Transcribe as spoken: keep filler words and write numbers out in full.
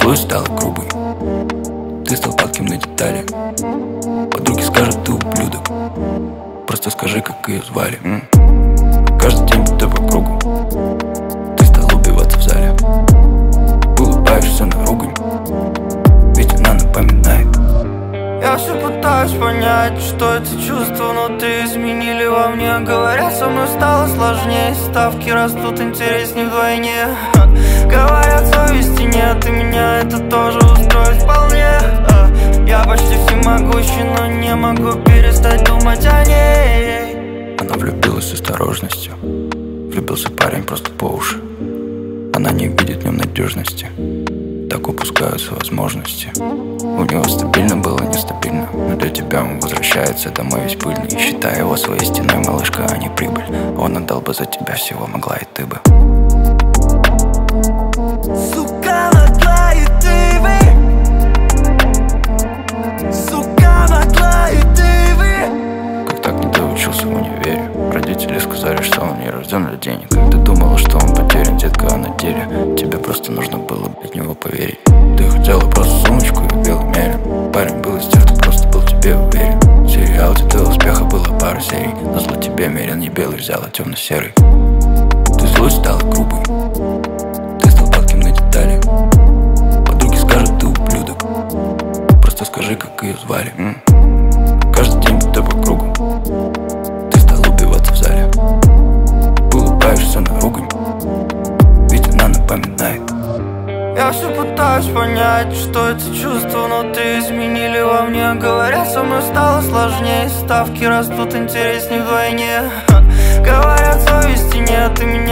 злой, стала грубой. Ты стал падким на детали. Подруги скажут, ты ублюдок. Просто скажи, как ее звали. М? Каждый день ты по кругу. Ты стал убиваться в зале. Улыбаешься на ругань, ведь она напоминает. Я все пытаюсь понять, что это чувство внутри изменили во мне. Говорят, со мной стало сложнее, ставки растут, интереснее вдвойне. Говорят, совести нет, и меня это тоже устроит вполне. Я почти всемогущий, но не могу перестать думать о ней. Она влюбилась с осторожностью. Влюбился парень просто по уши. Она не видит в нем надежности. Так упускаются возможности. У него стабильно было нестабильно, но для тебя он возвращается домой весь пыльный. Считай его своей стеной, малышка, а не прибыль. Он отдал бы за тебя всего, могла и ты бы. Сука, могла и ты бы. Сука, могла и ты бы. Как так не доучился в универе? Родители сказали, что он не рожден для денег. Как ты думала, что он потерян, детка, а на деле тебе просто нужно было от него поверить. Ты хотела просто сумочку и белый мерин. Парень был из тех, кто просто был тебе уверен. Сериал до успеха было пару серий. Назло тебе мерин не белый, взяла темно-серый. Ты злой, стала грубой. Ты стал падким на детали. Подруги скажут, ты ублюдок. Просто скажи, как ее звали. М? Каждый день ты по кругу. Ты стал убиваться в зале. Улыбаешься на ругань, ведь она напоминает. Я все пытаюсь понять, что это чувство внутри изменили во мне. Говорят, со мной стало сложнее, ставки растут, интереснее вдвойне. Говорят, совести нет, и меня